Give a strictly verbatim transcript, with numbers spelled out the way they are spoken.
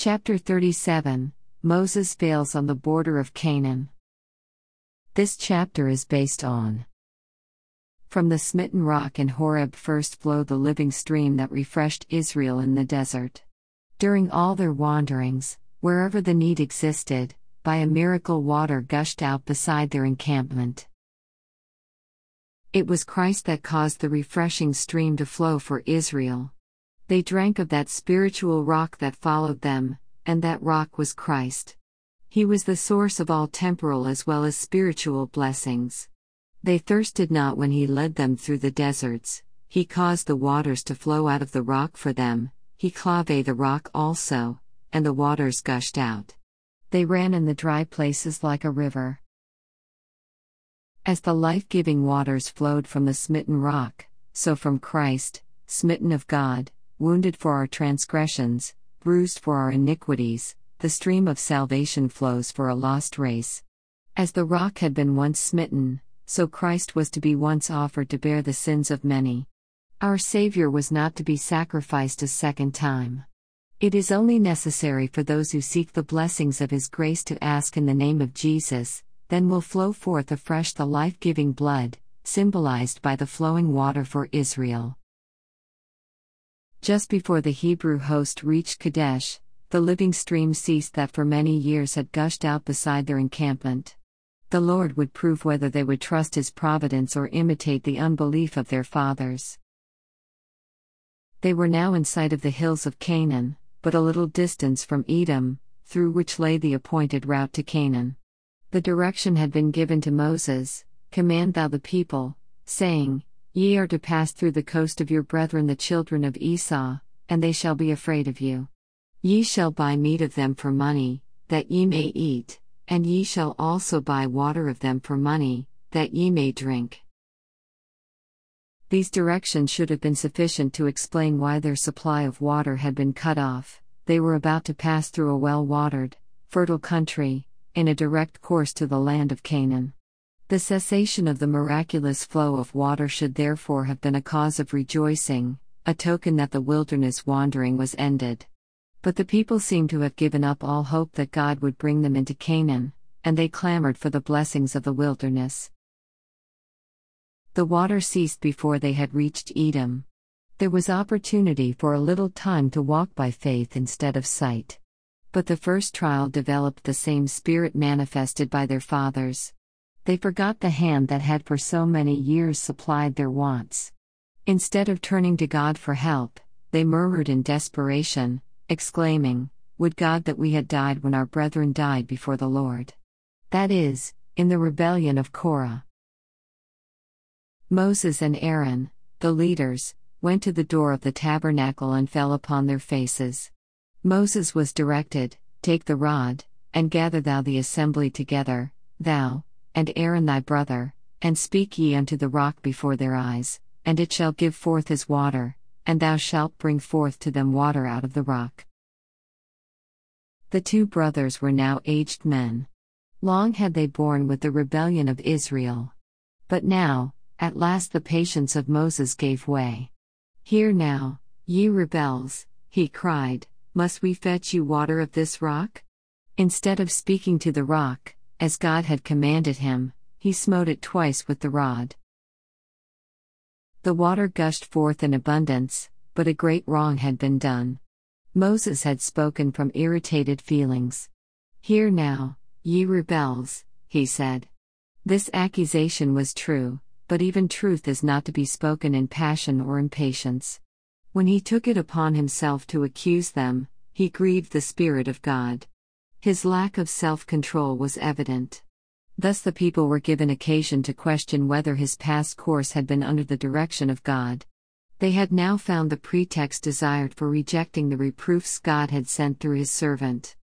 Chapter thirty-seven, Moses fails on the border of Canaan. This chapter is based on From the smitten rock in Horeb first flowed the living stream that refreshed Israel in the desert. During all their wanderings, wherever the need existed, by a miracle water gushed out beside their encampment. It was Christ that caused the refreshing stream to flow for Israel. They drank of that spiritual rock that followed them, and that rock was Christ. He was the source of all temporal as well as spiritual blessings. They thirsted not when He led them through the deserts. He caused the waters to flow out of the rock for them. He clave the rock also, and the waters gushed out. They ran in the dry places like a river. As the life-giving waters flowed from the smitten rock, so from Christ, smitten of God, wounded for our transgressions, bruised for our iniquities, the stream of salvation flows for a lost race. As the rock had been once smitten, so Christ was to be once offered to bear the sins of many. Our Savior was not to be sacrificed a second time. It is only necessary for those who seek the blessings of His grace to ask in the name of Jesus, then will flow forth afresh the life-giving blood, symbolized by the flowing water for Israel. Just before the Hebrew host reached Kadesh, the living stream ceased that for many years had gushed out beside their encampment. The Lord would prove whether they would trust His providence or imitate the unbelief of their fathers. They were now in sight of the hills of Canaan, but a little distance from Edom, through which lay the appointed route to Canaan. The direction had been given to Moses, "Command thou the people, saying, Ye are to pass through the coast of your brethren the children of Esau, and they shall be afraid of you. Ye shall buy meat of them for money, that ye may eat, and ye shall also buy water of them for money, that ye may drink." These directions should have been sufficient to explain why their supply of water had been cut off. They were about to pass through a well-watered, fertile country, in a direct course to the land of Canaan. The cessation of the miraculous flow of water should therefore have been a cause of rejoicing, a token that the wilderness wandering was ended. But the people seemed to have given up all hope that God would bring them into Canaan, and they clamored for the blessings of the wilderness. The water ceased before they had reached Edom. There was opportunity for a little time to walk by faith instead of sight. But the first trial developed the same spirit manifested by their fathers. They forgot the hand that had for so many years supplied their wants. Instead of turning to God for help, they murmured in desperation, exclaiming, "Would God that we had died when our brethren died before the Lord." That is, in the rebellion of Korah. Moses and Aaron, the leaders, went to the door of the tabernacle and fell upon their faces. Moses was directed, "Take the rod, and gather thou the assembly together, thou, and Aaron thy brother, and speak ye unto the rock before their eyes, and it shall give forth his water, and thou shalt bring forth to them water out of the rock." The two brothers were now aged men. Long had they borne with the rebellion of Israel. But now, at last the patience of Moses gave way. "Hear now, ye rebels," he cried, "must we fetch you water of this rock?" Instead of speaking to the rock, as God had commanded him, he smote it twice with the rod. The water gushed forth in abundance, but a great wrong had been done. Moses had spoken from irritated feelings. "Hear now, ye rebels," he said. This accusation was true, but even truth is not to be spoken in passion or impatience. When he took it upon himself to accuse them, he grieved the Spirit of God. His lack of self-control was evident. Thus the people were given occasion to question whether his past course had been under the direction of God. They had now found the pretext desired for rejecting the reproofs God had sent through His servant.